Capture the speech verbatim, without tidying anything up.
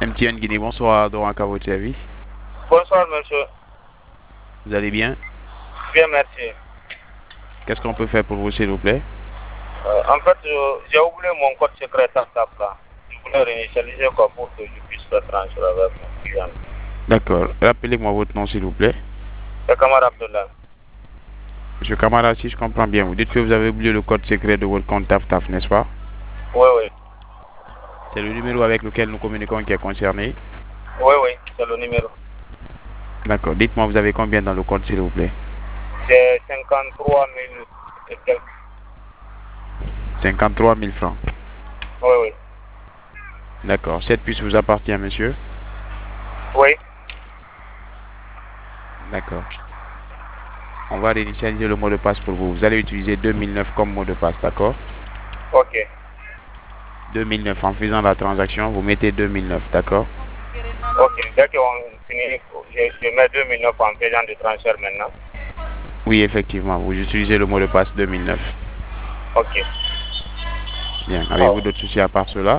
M T N Guinée, bonsoir, donc à votre service. Bonsoir, monsieur. Vous allez bien? Bien, merci. Qu'est-ce qu'on peut faire pour vous, s'il vous plaît? Euh, en fait, j'ai oublié mon code secret TapTap là. Je voulais réinitialiser quoi pour que je puisse faire transfert avec mon client. D'accord. Rappelez-moi votre nom, s'il vous plaît. C'est Kamar Abdullah. Monsieur Camara, si je comprends bien, vous dites que vous avez oublié le code secret de votre compte TAF-TAF, n'est-ce pas? Oui, oui. C'est le numéro avec lequel nous communiquons qui est concerné. Oui, oui, c'est le numéro. D'accord. Dites-moi, vous avez combien dans le compte, s'il vous plaît? C'est cinquante-trois mille et quelques. cinquante-trois mille francs. Oui, oui. D'accord. Cette puce vous appartient, monsieur? Oui. D'accord. On va réinitialiser le mot de passe pour vous. Vous allez utiliser deux mille neuf comme mot de passe, d'accord? Ok. deux mille neuf. En faisant la transaction, vous mettez deux mille neuf, d'accord? Ok. Dès qu'on finit, je, je mets deux mille neuf en faisant du transfert maintenant. Oui, effectivement. Vous utilisez le mot de passe deux mille neuf. Ok. Bien. Avez-vous Oh. d'autres soucis à part cela?